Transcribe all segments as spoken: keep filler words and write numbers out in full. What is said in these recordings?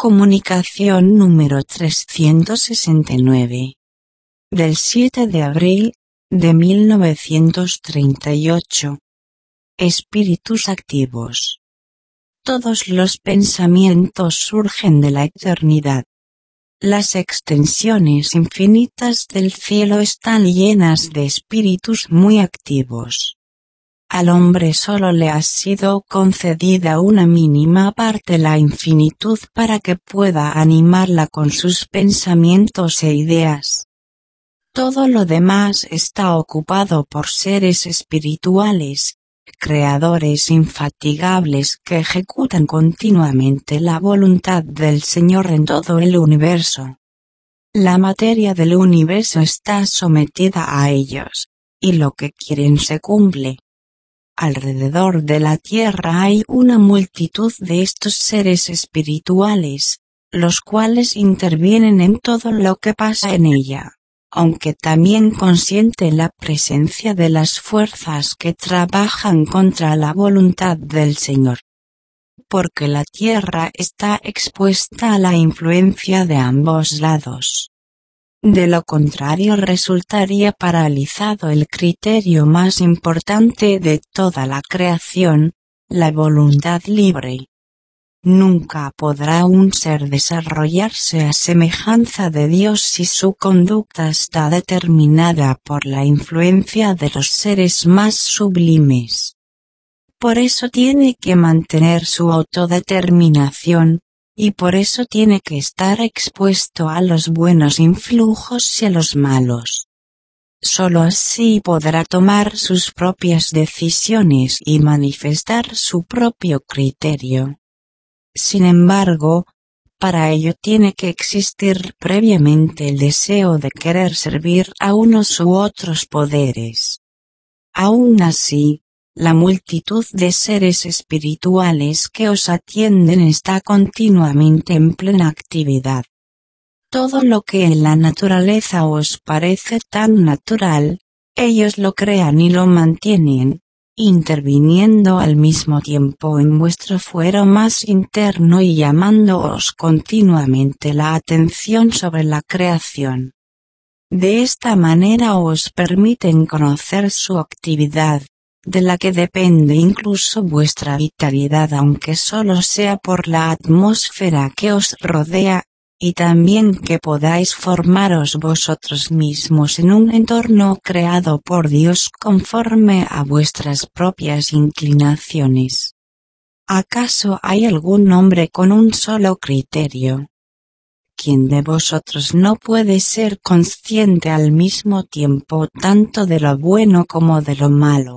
Comunicación número trescientos sesenta y nueve. Del siete de abril, de mil novecientos treinta y ocho. Espíritus activos. Todos los pensamientos surgen de la eternidad. Las extensiones infinitas del cielo están llenas de espíritus muy activos. Al hombre solo le ha sido concedida una mínima parte de la infinitud para que pueda animarla con sus pensamientos e ideas. Todo lo demás está ocupado por seres espirituales, creadores infatigables que ejecutan continuamente la voluntad del Señor en todo el universo. La materia del universo está sometida a ellos, y lo que quieren se cumple. Alrededor de la Tierra hay una multitud de estos seres espirituales, los cuales intervienen en todo lo que pasa en ella, aunque también consienten la presencia de las fuerzas que trabajan contra la voluntad del Señor. Porque la Tierra está expuesta a la influencia de ambos lados. De lo contrario resultaría paralizado el criterio más importante de toda la creación, la voluntad libre. Nunca podrá un ser desarrollarse a semejanza de Dios si su conducta está determinada por la influencia de los seres más sublimes. Por eso tiene que mantener su autodeterminación, y por eso tiene que estar expuesto a los buenos influjos y a los malos. Solo así podrá tomar sus propias decisiones y manifestar su propio criterio. Sin embargo, para ello tiene que existir previamente el deseo de querer servir a unos u otros poderes. Aún así, la multitud de seres espirituales que os atienden está continuamente en plena actividad. Todo lo que en la naturaleza os parece tan natural, ellos lo crean y lo mantienen, interviniendo al mismo tiempo en vuestro fuero más interno y llamándoos continuamente la atención sobre la creación. De esta manera os permiten conocer su actividad, de la que depende incluso vuestra vitalidad aunque solo sea por la atmósfera que os rodea, y también que podáis formaros vosotros mismos en un entorno creado por Dios conforme a vuestras propias inclinaciones. ¿Acaso hay algún hombre con un solo criterio? ¿Quién de vosotros no puede ser consciente al mismo tiempo tanto de lo bueno como de lo malo?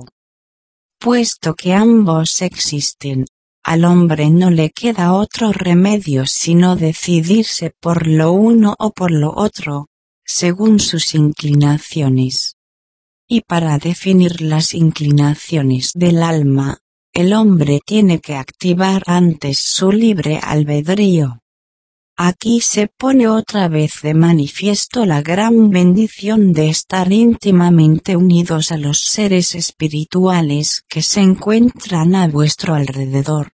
Puesto que ambos existen, al hombre no le queda otro remedio sino decidirse por lo uno o por lo otro, según sus inclinaciones. Y para definir las inclinaciones del alma, el hombre tiene que activar antes su libre albedrío. Aquí se pone otra vez de manifiesto la gran bendición de estar íntimamente unidos a los seres espirituales que se encuentran a vuestro alrededor.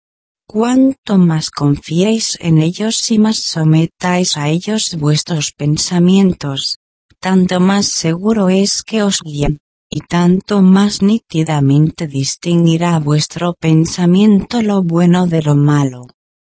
Cuanto más confiéis en ellos y más sometáis a ellos vuestros pensamientos, tanto más seguro es que os guíen, y tanto más nítidamente distinguirá vuestro pensamiento lo bueno de lo malo.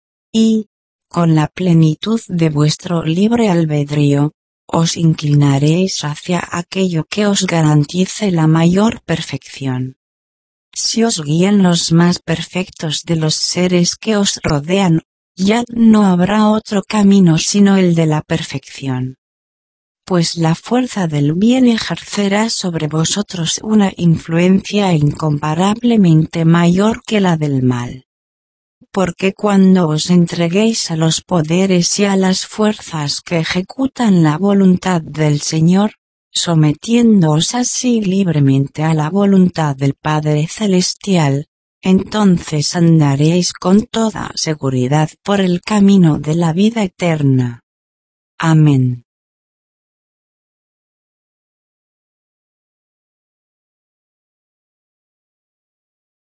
Y, con la plenitud de vuestro libre albedrío, os inclinaréis hacia aquello que os garantice la mayor perfección. Si os guían los más perfectos de los seres que os rodean, ya no habrá otro camino sino el de la perfección. Pues la fuerza del bien ejercerá sobre vosotros una influencia incomparablemente mayor que la del mal. Porque cuando os entreguéis a los poderes y a las fuerzas que ejecutan la voluntad del Señor, sometiéndoos así libremente a la voluntad del Padre Celestial, entonces andaréis con toda seguridad por el camino de la vida eterna. Amén.